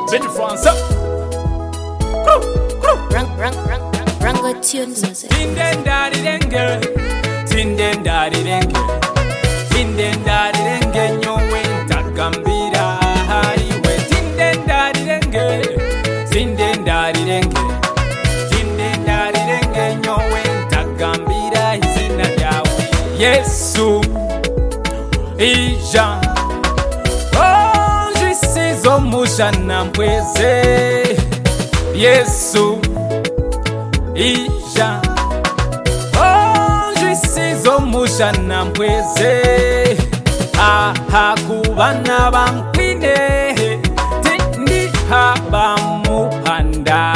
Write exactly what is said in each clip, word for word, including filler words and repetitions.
Betty France. Rang, rang, rang, rang, Rango tune music. Tinden daddy denge, tinden daddy denge, tinden daddy denge nyowe takambira hariwe. Tinden daddy denge, tinden daddy denge, tinden daddy denge nyowe takambira izina ryawe. Yesu ija, oh jisizo mushana mpweze. Yesu ija, oh jisizo mushana mpweze. Aha kubana bankwine tindi haba muhanda.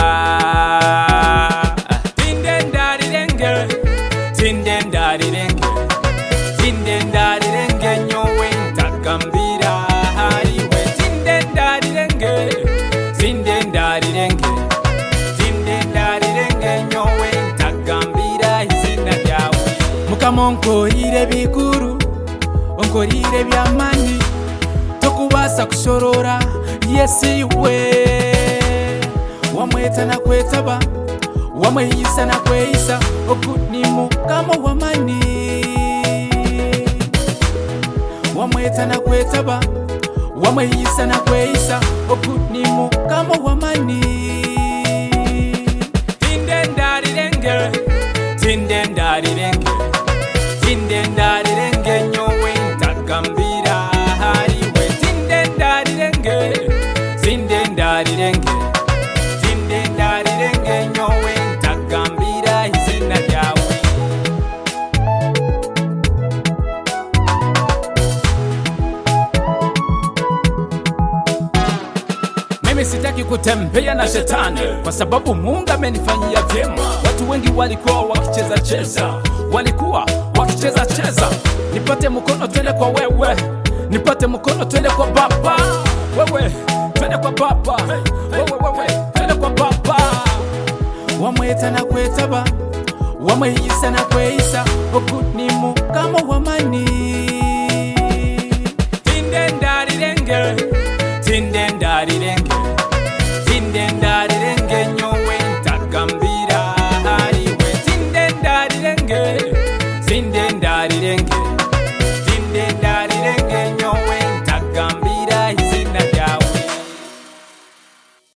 Tinden daddy denge, tinden daddy denge, tinden daddy denge nyowe takambira hariwe. Tinden daddy denge, tinden daddy denge, tinden daddy denge nyowe takambira izina ryawe. Mukama onkorire bikuru, onkorire byamani, tokubasa kushorora. Yesu iwe wamweta na kwetaba, wamweyisa na kweyisa, oku ni Mukama wamani. Wamweta na kwetaba, wamweyisa na kweyisa, oku ni Mukama wamani. Tinden daddy denge, tinden daddy denge, tinden daddy denge nyowe takambira hariwe. Tinden daddy denge, tinden daddy denge, tinden daddy denge nyowe takambira izina ryawe. Mimi sitaki kutembea na shetani, kwa sababu Mungu amenifanyia vyema. Watu wengi walikuwa wakicheza cheza, walikuwa wakicheza cheza. Nipate mkono twende kwa wewe, nipate mkono twende kwa Baba. Wewe twende kwa Baba, wewe wewe twende kwa Baba. Wamweta na kwetaba, wamweyisa na kweyisa, oku ni Mukama wamani.